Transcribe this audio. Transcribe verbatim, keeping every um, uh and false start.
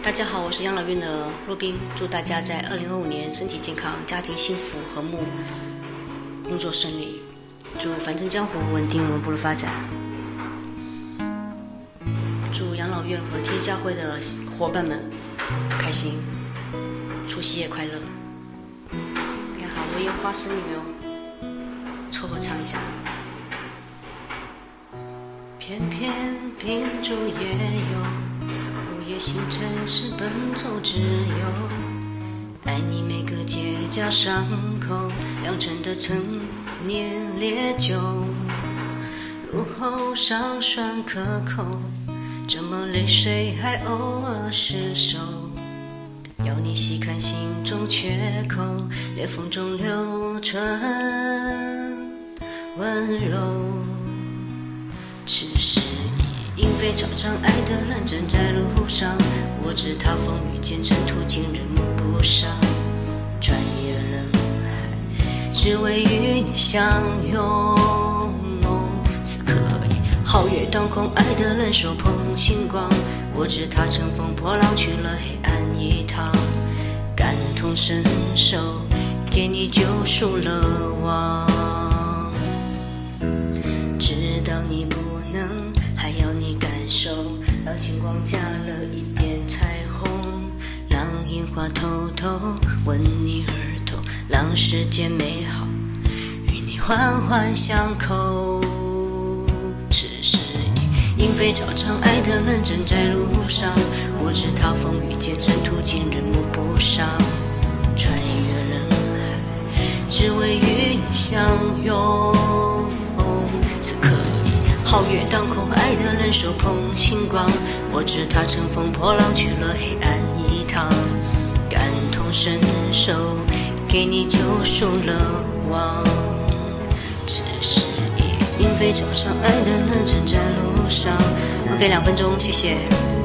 大家好，我是养老院的洛宾，祝大家在二零二五年身体健康，家庭幸福和睦，工作顺利，祝凡尘江湖稳定稳步的发展，祝养老院和天下会的伙伴们开心，除夕夜快乐。你看好多烟花声有没有？凑合唱一下。偏偏秉烛夜游，午夜星辰是奔走之友，爱你每个结痂伤口，酿成的陈年烈酒，入喉尚酸可口，怎么泪水还偶尔失守，要你细看心中缺口，裂缝中留存温柔。此时已莺飞草长，爱的人正在路上，我知他风雨兼程途经人目不赏，穿越人海只为与你相拥。此刻已皓月当空，爱的人手捧星光，我知他乘风破浪去了黑暗一趟，感同身受给你救赎了望，知道你不能还要你感受，让星光加了一点彩虹，让樱花偷偷吻你耳朵，让世间美好与你环环相扣。此时已莺飞草长，爱的人正在路上，我知他风雨兼程途经人目不赏，穿越人海只为与你相拥。此刻皓月当空，爱的人手捧星光，我知他乘风破浪去了黑暗一趟，感同身受给你救赎了望。此时已莺飞草长，爱的人正在路上。 OK， 两分钟，谢谢。